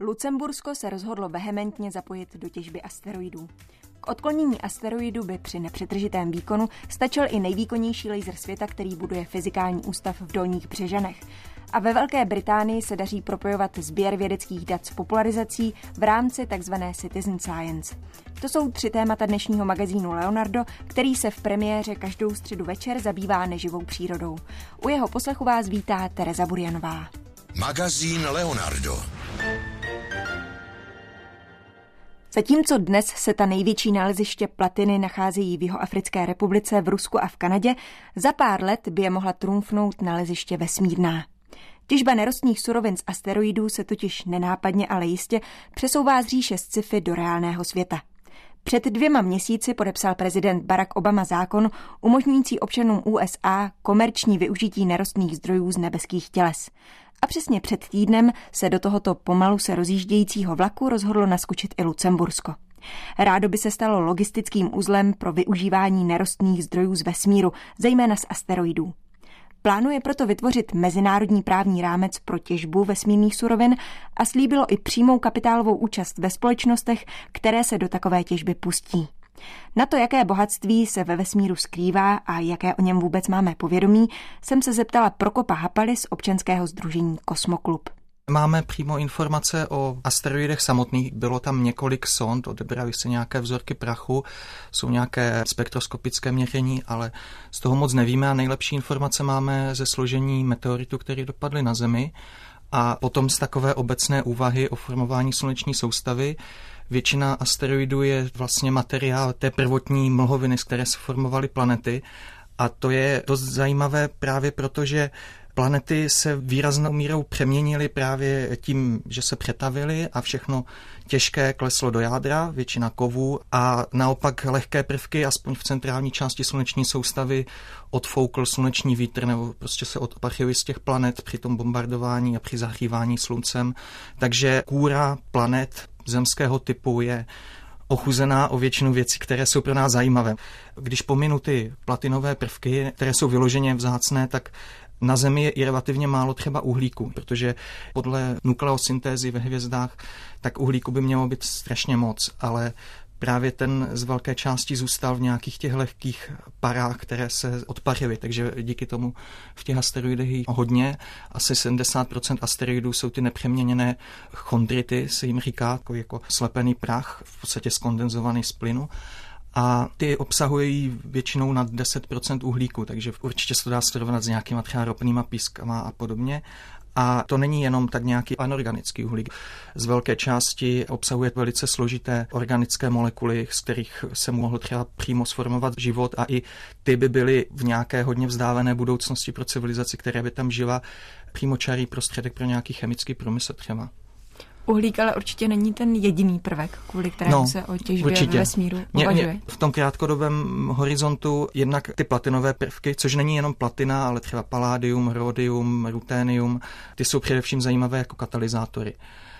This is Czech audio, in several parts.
Lucembursko se rozhodlo vehementně zapojit do těžby asteroidů. K odklonění asteroidu by při nepřetržitém výkonu stačil i nejvýkonnější laser světa, který buduje Fyzikální ústav v Dolních Břežanech. A ve Velké Británii se daří propojovat sběr vědeckých dat s popularizací v rámci tzv. Citizen Science. To jsou 3 témata dnešního magazínu Leonardo, který se v premiéře každou středu večer zabývá neživou přírodou. U jeho poslechu vás vítá Tereza Burjanová. Magazín Leonardo. Zatímco dnes se ta největší naleziště platiny nacházejí v Jihoafrické republice, v Rusku a v Kanadě, za pár let by je mohla trumfnout naleziště vesmírná. Těžba nerostných surovin z asteroidů se totiž nenápadně, ale jistě přesouvá z říše sci-fi do reálného světa. Před 2 měsíci podepsal prezident Barack Obama zákon umožňující občanům USA komerční využití nerostných zdrojů z nebeských těles. A přesně před týdnem se do tohoto pomalu se rozjíždějícího vlaku rozhodlo naskočit i Lucembursko. Rádo by se stalo logistickým uzlem pro využívání nerostných zdrojů z vesmíru, zejména z asteroidů. Plánuje proto vytvořit mezinárodní právní rámec pro těžbu vesmírných surovin a slíbilo i přímou kapitálovou účast ve společnostech, které se do takové těžby pustí. Na to, jaké bohatství se ve vesmíru skrývá a jaké o něm vůbec máme povědomí, jsem se zeptala Prokopa Hapaly z občanského sdružení Kosmoklub. Máme přímo informace o asteroidech samotných. Bylo tam několik sond, odebrali se nějaké vzorky prachu, jsou nějaké spektroskopické měření, ale z toho moc nevíme a nejlepší informace máme ze složení meteoritů, které dopadly na Zemi, a potom z takové obecné úvahy o formování sluneční soustavy. Většina asteroidů je vlastně materiál té prvotní mlhoviny, z které se formovaly planety, a to je dost zajímavé právě proto, že planety se výraznou mírou přeměnily právě tím, že se přetavily a všechno těžké kleslo do jádra, většina kovů, a naopak lehké prvky, aspoň v centrální části sluneční soustavy, odfoukl sluneční vítr nebo prostě se odpachily z těch planet při tom bombardování a při zahřívání sluncem. Takže kůra planet zemského typu je ochuzená o většinu věcí, které jsou pro nás zajímavé. Když pominu ty platinové prvky, které jsou vyloženě vzácné, tak na Zemi je i relativně málo třeba uhlíku, protože podle nukleosyntézy ve hvězdách tak uhlíku by mělo být strašně moc, ale právě ten z velké části zůstal v nějakých těch lehkých parách, které se odpařily, takže díky tomu v těch asteroidech je hodně. Asi 70% asteroidů jsou ty nepřeměněné chondrity, se jim říká, jako slepený prach, v podstatě skondenzovaný z plynu. A ty obsahují většinou nad 10% uhlíku, takže určitě se to dá srovnat s nějakýma třeba ropnýma pískama a podobně. A to není jenom tak nějaký anorganický uhlík. Z velké části obsahuje velice složité organické molekuly, z kterých se mohl třeba přímo sformovat život, a i ty by byly v nějaké hodně vzdálené budoucnosti pro civilizaci, která by tam žila, přímočarý prostředek pro nějaký chemický průmysl třeba. Uhlík ale určitě není ten jediný prvek, kvůli kterému se o těžbě ve vesmíru uvažuje. V tom krátkodobém horizontu jednak ty platinové prvky, což není jenom platina, ale třeba paládium, rhodium, ruténium, ty jsou především zajímavé jako katalyzátory.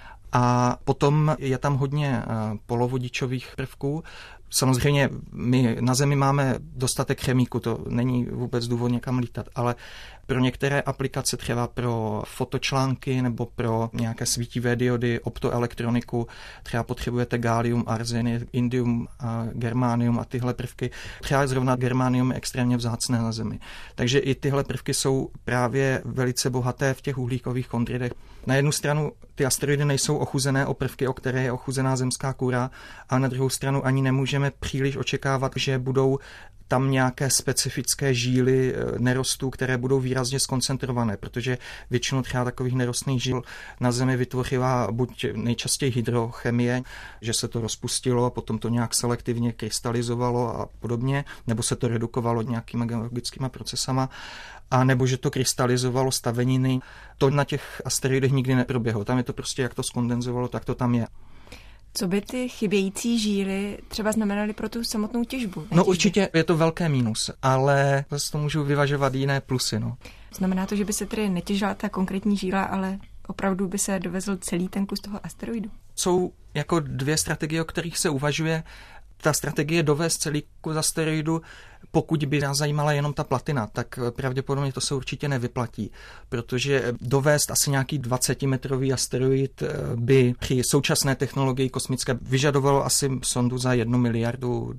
A potom je tam hodně polovodičových prvků. Samozřejmě my na Zemi máme dostatek chemíku, to není vůbec důvod někam lítat, ale pro některé aplikace, třeba pro fotočlánky nebo pro nějaké svítivé diody, optoelektroniku, třeba potřebujete gálium, arzen, indium, germánium a tyhle prvky. Třeba zrovna germánium je extrémně vzácné na Zemi. Takže i tyhle prvky jsou právě velice bohaté v těch uhlíkových chondridech. Na jednu stranu ty asteroidy nejsou ochuzené o prvky, o které je ochuzená zemská kůra, a na druhou stranu ani nemůžeme příliš očekávat, že budou tam nějaké specifické žíly nerostů, které budou výrazně skoncentrované, protože většinu třeba takových nerostných žil na Zemi vytvořila buď nejčastěji hydrochemie, že se to rozpustilo a potom to nějak selektivně krystalizovalo a podobně, nebo se to redukovalo nějakýma geologickými procesama, a nebo že to krystalizovalo staveniny. To na těch asteroidech nikdy neproběhlo. Tam je to prostě, jak to skondenzovalo, tak to tam je. Co by ty chybějící žíly třeba znamenaly pro tu samotnou těžbu? No určitě je to velké mínus, ale zase to můžu vyvažovat jiné plusy. No. Znamená to, že by se tedy netěžila ta konkrétní žíla, ale opravdu by se dovezl celý ten kus toho asteroidu? Jsou jako 2 strategie, o kterých se uvažuje. Ta strategie dovést celý kus asteroidu Pokud by nás zajímala jenom ta platina, tak pravděpodobně to se určitě nevyplatí, protože dovést asi nějaký 20-metrový asteroid by při současné technologii kosmické vyžadovalo asi sondu za $1 miliardu.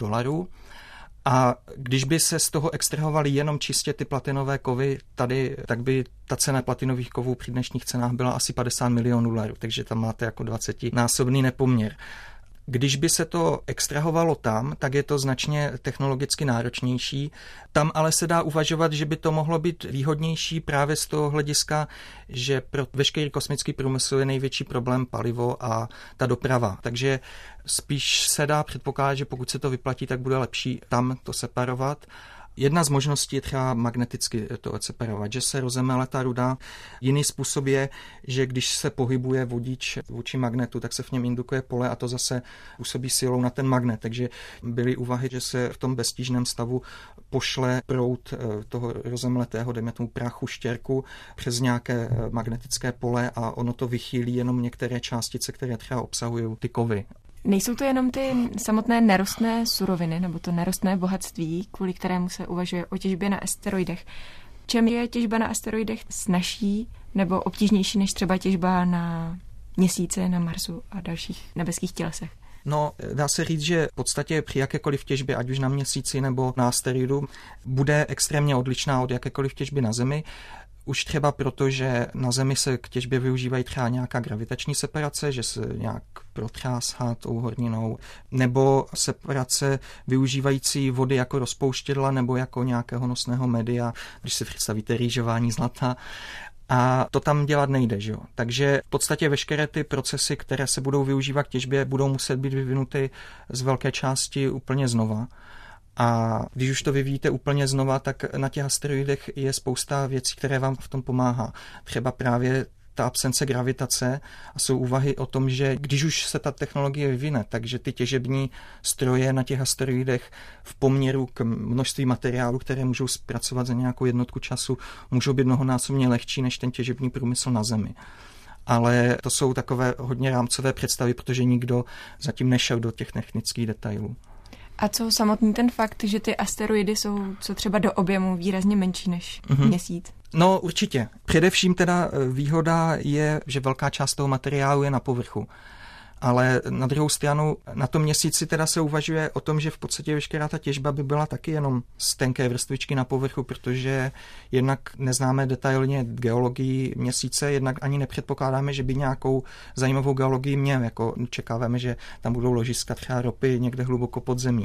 A když by se z toho extrahovaly jenom čistě ty platinové kovy tady, tak by ta cena platinových kovů při dnešních cenách byla asi $50 milionů, takže tam máte jako 20násobný nepoměr. Když by se to extrahovalo tam, tak je to značně technologicky náročnější. Tam ale se dá uvažovat, že by to mohlo být výhodnější právě z toho hlediska, že pro veškerý kosmický průmysl je největší problém palivo a ta doprava. Takže spíš se dá předpokládat, že pokud se to vyplatí, tak bude lepší tam to separovat. Jedna z možností je třeba magneticky to separovat, že se rozemele ta ruda. Jiný způsob je, že když se pohybuje vodič vůči magnetu, tak se v něm indukuje pole a to zase působí silou na ten magnet. Takže byly úvahy, že se v tom beztížném stavu pošle proud toho rozemletého, dejme tomu prachu, štěrku přes nějaké magnetické pole a ono to vychýlí jenom některé částice, které třeba obsahují ty kovy. Nejsou to jenom ty samotné nerostné suroviny nebo to nerostné bohatství, kvůli kterému se uvažuje o těžbě na asteroidech. Čem je těžba na asteroidech snazší nebo obtížnější než třeba těžba na Měsíci, na Marsu a dalších nebeských tělesech? No, dá se říct, že v podstatě při jakékoliv těžbě, ať už na Měsíci nebo na asteroidu, bude extrémně odlišná od jakékoliv těžby na Zemi. Už třeba proto, že na Zemi se k těžbě využívají třeba nějaká gravitační separace, že se nějak protřásá tou horninou, nebo separace využívající vody jako rozpouštědla nebo jako nějakého nosného média, když si představíte rýžování zlata. A to tam dělat nejde, že jo? Takže v podstatě veškeré ty procesy, které se budou využívat k těžbě, budou muset být vyvinuty z velké části úplně znova. A když už to vyvíjíte úplně znova, tak na těch asteroidech je spousta věcí, které vám v tom pomáhá. Třeba právě ta absence gravitace a jsou úvahy o tom, že když už se ta technologie vyvine, takže ty těžební stroje na těch asteroidech v poměru k množství materiálu, které můžou zpracovat za nějakou jednotku času, můžou být mnohonásobně lehčí než ten těžební průmysl na Zemi. Ale to jsou takové hodně rámcové představy, protože nikdo zatím nešel do těch technických detailů. A co samotný ten fakt, že ty asteroidy jsou co třeba do objemu výrazně menší než Měsíc? No určitě. Především teda výhoda je, že velká část toho materiálu je na povrchu. Ale na druhou stranu na tom Měsíci teda se uvažuje o tom, že v podstatě veškerá ta těžba by byla taky jenom z tenké vrstvičky na povrchu, protože jednak neznáme detailně geologii Měsíce, jednak ani nepředpokládáme, že by nějakou zajímavou geologii měl, jako čekáváme, že tam budou ložiska třeba ropy někde hluboko pod zemí.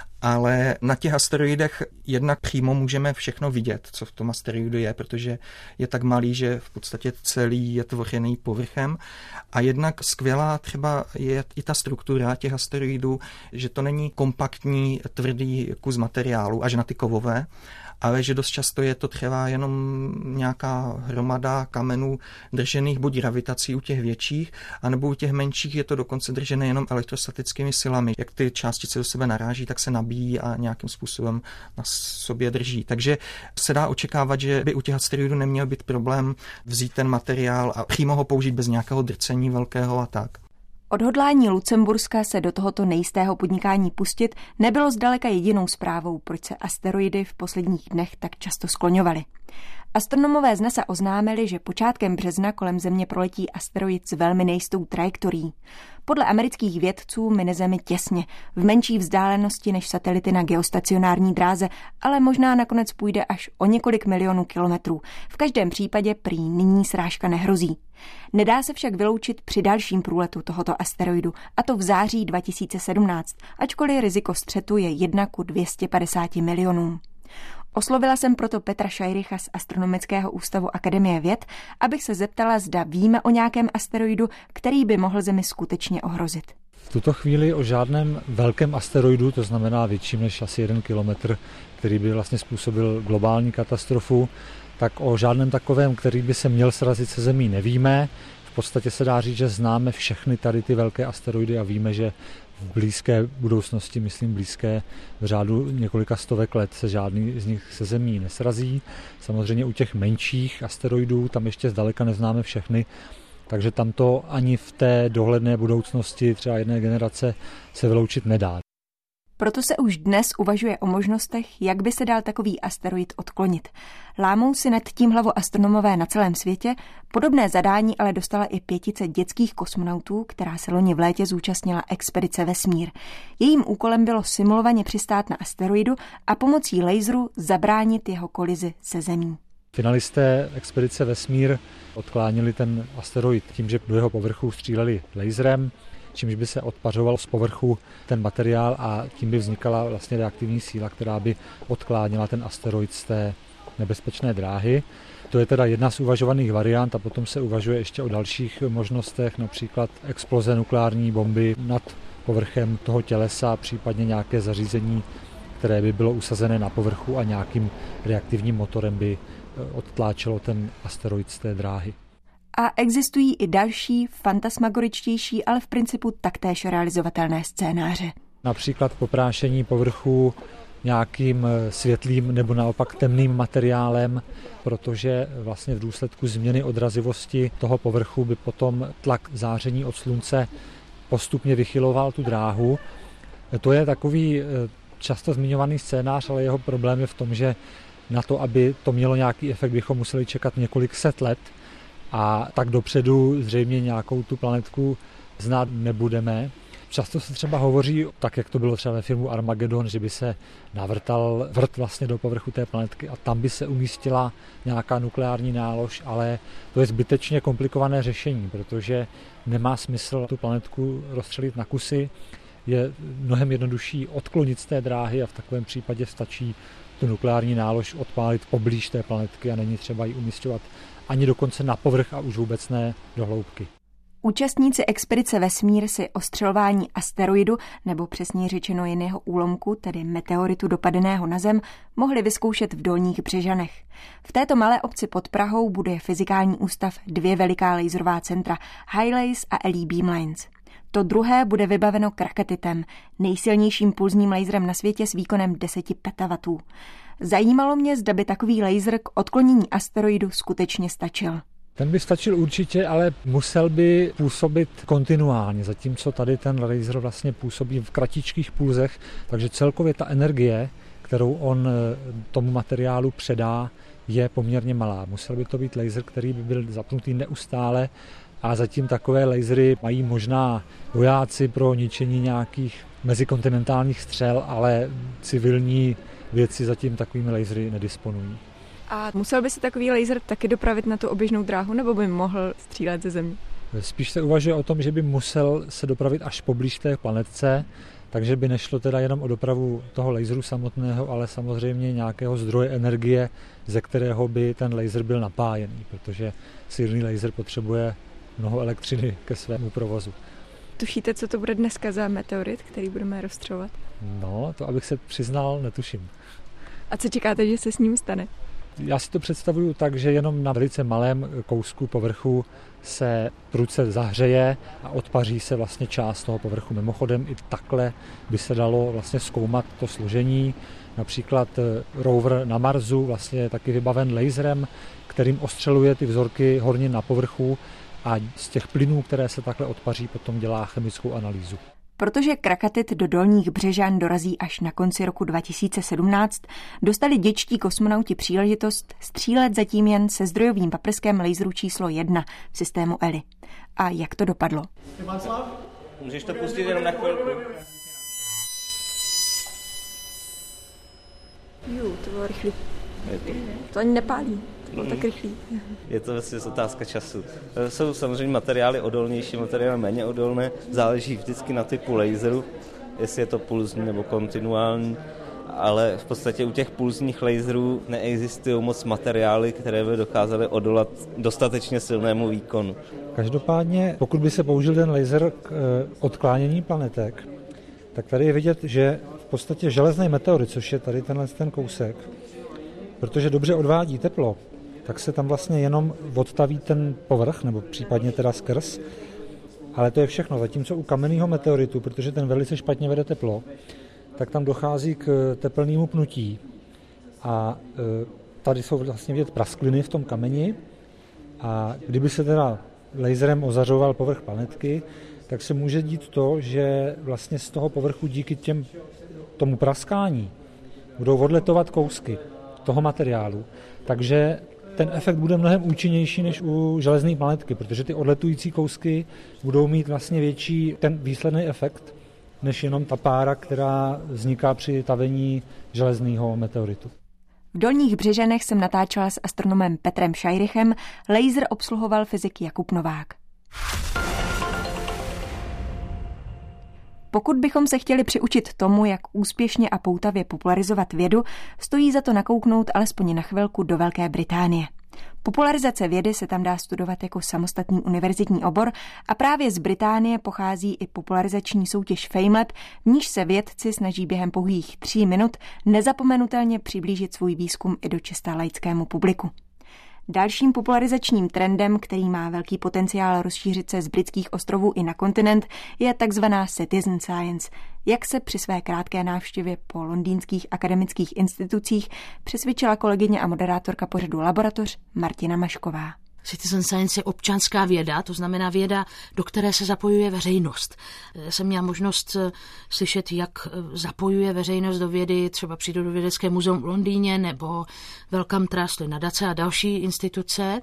Ale na těch asteroidech jednak přímo můžeme všechno vidět, co v tom asteroidu je, protože je tak malý, že v podstatě celý je tvořený povrchem. A jednak skvělá třeba je i ta struktura těch asteroidů, že to není kompaktní, tvrdý kus materiálu, až na ty kovové, ale že dost často je to třeba jenom nějaká hromada kamenů držených buď gravitací u těch větších, anebo u těch menších je to dokonce držené jenom elektrostatickými silami. Jak ty částice do sebe naráží, tak se nabíjí a nějakým způsobem na sobě drží. Takže se dá očekávat, že by u těch asteroidů neměl být problém vzít ten materiál a přímo ho použít bez nějakého drcení velkého a tak. Odhodlání Lucemburska se do tohoto nejistého podnikání pustit nebylo zdaleka jedinou zprávou, proč se asteroidy v posledních dnech tak často skloňovaly. Astronomové z NASA oznámili, že počátkem března kolem Země proletí asteroid s velmi nejistou trajektorií. Podle amerických vědců mine Zemi těsně, v menší vzdálenosti než satelity na geostacionární dráze, ale možná nakonec půjde až o několik milionů kilometrů. V každém případě prý nyní srážka nehrozí. Nedá se však vyloučit při dalším průletu tohoto asteroidu, a to v září 2017, ačkoliv riziko střetu je 1:250 milionům. Oslovila jsem proto Petra Šajricha z Astronomického ústavu Akademie věd, abych se zeptala, zda víme o nějakém asteroidu, který by mohl Zemi skutečně ohrozit. V tuto chvíli o žádném velkém asteroidu, to znamená větším než asi 1 kilometr, který by vlastně způsobil globální katastrofu, tak o žádném takovém, který by se měl srazit se Zemí, nevíme. V podstatě se dá říct, že známe všechny tady ty velké asteroidy a víme, že v blízké budoucnosti, myslím blízké v řádu několika stovek let, se žádný z nich se Zemí nesrazí. Samozřejmě u těch menších asteroidů tam ještě zdaleka neznáme všechny, takže tam to ani v té dohledné budoucnosti třeba jedné generace se vyloučit nedá. Proto se už dnes uvažuje o možnostech, jak by se dal takový asteroid odklonit. Lámou si nad tím hlavu astronomové na celém světě, podobné zadání ale dostala i 500 dětských kosmonautů, která se loni v létě zúčastnila expedice Vesmír. Jejím úkolem bylo simulovaně přistát na asteroidu a pomocí laseru zabránit jeho kolizi se Zemí. Finalisté expedice Vesmír odklánili ten asteroid tím, že do jeho povrchu stříleli laserem, čímž by se odpařoval z povrchu ten materiál a tím by vznikala vlastně reaktivní síla, která by odkláněla ten asteroid z té nebezpečné dráhy. To je teda jedna z uvažovaných variant a potom se uvažuje ještě o dalších možnostech, například exploze nukleární bomby nad povrchem toho tělesa, případně nějaké zařízení, které by bylo usazené na povrchu a nějakým reaktivním motorem by odtláčelo ten asteroid z té dráhy. A existují i další, fantasmagoričtější, ale v principu taktéž realizovatelné scénáře. Například poprášení povrchu nějakým světlým nebo naopak temným materiálem, protože vlastně v důsledku změny odrazivosti toho povrchu by potom tlak záření od slunce postupně vychyloval tu dráhu. To je takový často zmiňovaný scénář, ale jeho problém je v tom, že na to, aby to mělo nějaký efekt, bychom museli čekat několik set let a tak dopředu zřejmě nějakou tu planetku znát nebudeme. Často se třeba hovoří, tak jak to bylo třeba ve filmu Armageddon, že by se navrtal vrt vlastně do povrchu té planetky a tam by se umístila nějaká nukleární nálož, ale to je zbytečně komplikované řešení, protože nemá smysl tu planetku rozstřelit na kusy. Je mnohem jednodušší odklonit z té dráhy a v takovém případě stačí tu nukleární nálož odpálit poblíž té planetky a není třeba ji umísťovat ani dokonce na povrch a už vůbec ne do hloubky. Účastníci expedice Vesmír si ostřelování asteroidu, nebo přesněji řečeno jiného úlomku, tedy meteoritu dopadeného na Zem, mohli vyzkoušet v Dolních Břežanech. V této malé obci pod Prahou buduje Fyzikální ústav 2 veliká laserová centra HiLaser a LE Beamlines. To druhé bude vybaveno krakatitem, nejsilnějším pulzním laserem na světě s výkonem 10 petawatů. Zajímalo mě, zda by takový laser k odklonění asteroidu skutečně stačil. Ten by stačil určitě, ale musel by působit kontinuálně, zatímco tady ten laser vlastně působí v kratičkých pulzech, takže celkově ta energie, kterou on tomu materiálu předá, je poměrně malá. Musel by to být laser, který by byl zapnutý neustále a zatím takové lasery mají možná vojáci pro ničení nějakých mezikontinentálních střel, ale civilní věci zatím takovými lasery nedisponují. A musel by se takový laser taky dopravit na tu oběžnou dráhu, nebo by mohl střílet ze Země? Spíš se uvažuje o tom, že by musel se dopravit až poblíž té planetce, takže by nešlo teda jenom o dopravu toho laseru samotného, ale samozřejmě nějakého zdroje energie, ze kterého by ten laser byl napájený, protože silný laser potřebuje mnoho elektřiny ke svému provozu. Tušíte, co to bude dneska za meteorit, který budeme rozstřelovat? No, to abych se přiznal, netuším. A co čekáte, že se s ním stane? Já si to představuju tak, že jenom na velice malém kousku povrchu se prudce zahřeje a odpaří se vlastně část toho povrchu. Mimochodem i takhle by se dalo vlastně zkoumat to složení. Například rover na Marsu vlastně je taky vybaven laserem, kterým ostřeluje ty vzorky hornin na povrchu a z těch plynů, které se takhle odpaří, potom dělá chemickou analýzu. Protože krakatit do Dolních Břežan dorazí až na konci roku 2017, dostali dětští kosmonauti příležitost střílet zatím jen se zdrojovým paprskem laseru číslo 1 v systému ELI. A jak to dopadlo? Můžeš to pustit jenom na chvilku? To bylo rychlý. To ani nepálí. To bylo tak rychlý. Je to vlastně otázka času. Jsou samozřejmě materiály odolnější, materiály méně odolné. Záleží vždycky na typu laseru, jestli je to pulzní nebo kontinuální. Ale v podstatě u těch pulzních laserů neexistují moc materiály, které by dokázaly odolat dostatečně silnému výkonu. Každopádně, pokud by se použil ten laser k odklánění planetek, tak tady je vidět, že v podstatě železný meteorit, což je tady ten kousek, protože dobře odvádí teplo, tak se tam vlastně jenom odtaví ten povrch, nebo případně teda skrz, ale to je všechno. Zatímco u kamenného meteoritu, protože ten velice špatně vede teplo, tak tam dochází k tepelnému pnutí a tady jsou vlastně vidět praskliny v tom kameni a kdyby se teda laserem ozařoval povrch planetky, tak se může dít to, že vlastně z toho povrchu díky těm tomu praskání budou odletovat kousky toho materiálu, takže ten efekt bude mnohem účinnější než u železné planetky, protože ty odletující kousky budou mít vlastně větší ten výsledný efekt, než jenom ta pára, která vzniká při tavení železného meteoritu. V Dolních Břežanech jsem natáčela s astronomem Petrem Šajrichem, laser obsluhoval fyzik Jakub Novák. Pokud bychom se chtěli přiučit tomu, jak úspěšně a poutavě popularizovat vědu, stojí za to nakouknout alespoň na chvilku do Velké Británie. Popularizace vědy se tam dá studovat jako samostatný univerzitní obor a právě z Británie pochází i popularizační soutěž FameLab, v níž se vědci snaží během pouhých 3 minut nezapomenutelně přiblížit svůj výzkum i do čista laickému publiku. Dalším popularizačním trendem, který má velký potenciál rozšířit se z britských ostrovů i na kontinent, je takzvaná citizen science, jak se při své krátké návštěvě po londýnských akademických institucích přesvědčila kolegyně a moderátorka pořadu Laboratoř Martina Mašková. Citizen science je občanská věda, to znamená věda, do které se zapojuje veřejnost. Jsem měla možnost slyšet, jak zapojuje veřejnost do vědy třeba Přírodovědecké muzeum v Londýně nebo Wellcome Trust, nadace a další instituce.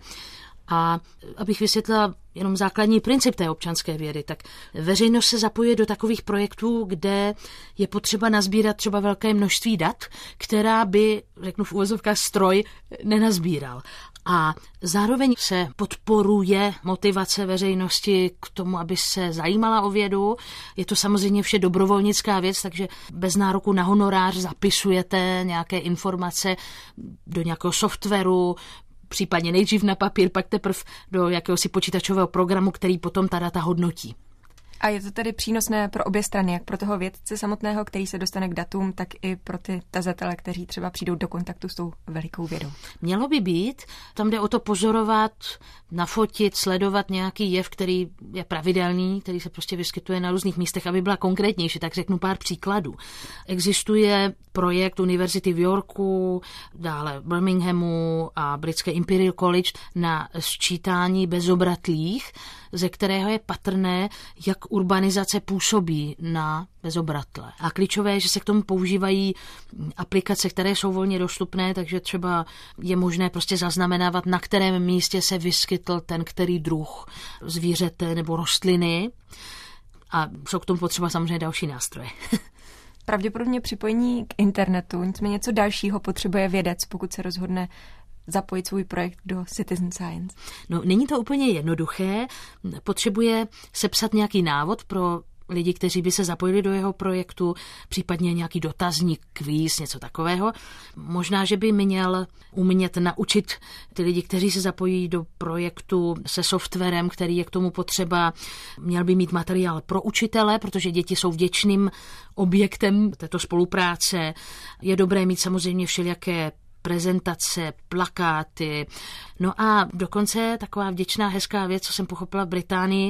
A abych vysvětlila jenom základní princip té občanské vědy, tak veřejnost se zapojuje do takových projektů, kde je potřeba nazbírat třeba velké množství dat, která by, řeknu v uvozovkách, stroj nenazbíral. A zároveň se podporuje motivace veřejnosti k tomu, aby se zajímala o vědu. Je to samozřejmě vše dobrovolnická věc, takže bez nároku na honorář zapisujete nějaké informace do nějakého softwaru, případně nejdřív na papír, pak teprve do jakéhosi počítačového programu, který potom ta data hodnotí. A je to tedy přínosné pro obě strany, jak pro toho vědce samotného, který se dostane k datům, tak i pro ty tazatele, kteří třeba přijdou do kontaktu s tou velikou vědou. Mělo by být, tam jde o to pozorovat, nafotit, sledovat nějaký jev, který je pravidelný, který se prostě vyskytuje na různých místech, aby byla konkrétnější, tak řeknu pár příkladů. Existuje projekt Univerzity v Yorku, dále Birminghamu a britské Imperial College na sčítání bezobratlých, ze kterého je patrné, jak urbanizace působí na bezobratle. A klíčové je, že se k tomu používají aplikace, které jsou volně dostupné, takže třeba je možné prostě zaznamenávat, na kterém místě se vyskytl ten který druh zvířete nebo rostliny. A jsou k tomu potřeba samozřejmě další nástroje. Pravděpodobně připojení k internetu, nicméně něco dalšího potřebuje vědec, pokud se rozhodne zapojit svůj projekt do Citizen Science. No, není to úplně jednoduché. Potřebuje sepsat nějaký návod pro lidi, kteří by se zapojili do jeho projektu, případně nějaký dotazník, kvíz, něco takového. Možná, že by měl umět naučit ty lidi, kteří se zapojí do projektu se softwarem, který je k tomu potřeba. Měl by mít materiál pro učitele, protože děti jsou vděčným objektem této spolupráce. Je dobré mít samozřejmě všelijaké prezentace, plakáty. No a dokonce taková vděčná, hezká věc, co jsem pochopila v Británii,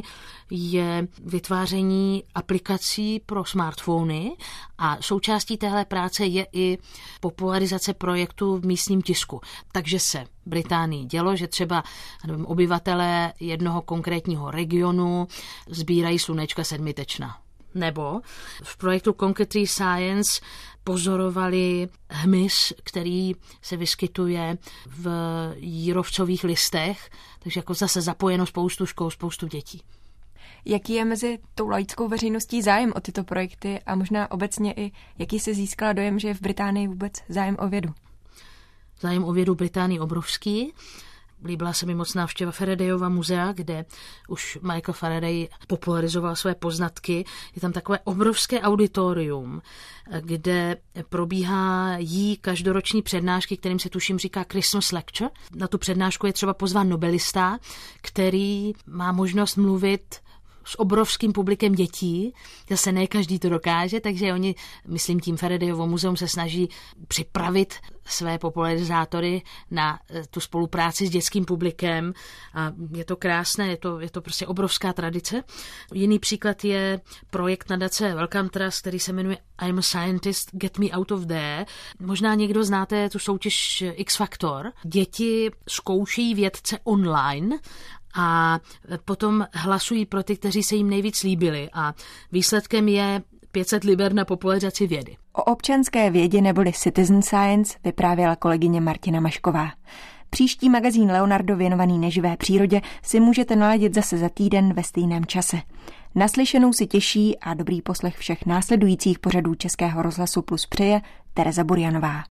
je vytváření aplikací pro smartfony a součástí téhle práce je i popularizace projektu v místním tisku. Takže se v Británii dělo, že třeba obyvatelé jednoho konkrétního regionu sbírají slunečka sedmitečna. Nebo v projektu Concrete Science pozorovali hmyz, který se vyskytuje v jírovcových listech, takže jako zase zapojeno spoustu škol, spoustu dětí. Jaký je mezi tou laickou veřejností zájem o tyto projekty a možná obecně i jaký se získala dojem, že je v Británii vůbec zájem o vědu? Zájem o vědu v Británii obrovský. Líbila se mi moc návštěva Faradayova muzea, kde už Michael Faraday popularizoval své poznatky. Je tam takové obrovské auditorium, kde probíhají každoroční přednášky, kterým se tuším říká Christmas Lecture. Na tu přednášku je třeba pozván nobelista, který má možnost mluvit s obrovským publikem dětí. Zase ne každý to dokáže, takže oni, myslím tím Faradayovo muzeum, se snaží připravit své popularizátory na tu spolupráci s dětským publikem. A je to krásné, je to prostě obrovská tradice. Jiný příklad je projekt nadace Wellcome Trust, který se jmenuje I'm a Scientist, Get Me Out of There. Možná někdo znáte tu soutěž X Factor. Děti zkouší vědce online a potom hlasují pro ty, kteří se jim nejvíc líbili. A výsledkem je 500 liber na popularizaci vědy. O občanské vědě neboli Citizen Science vyprávěla kolegyně Martina Mašková. Příští magazín Leonardo věnovaný neživé přírodě si můžete naladit zase za týden ve stejném čase. Naslyšenou si těší a dobrý poslech všech následujících pořadů Českého rozhlasu Plus přeje Tereza Burjanová.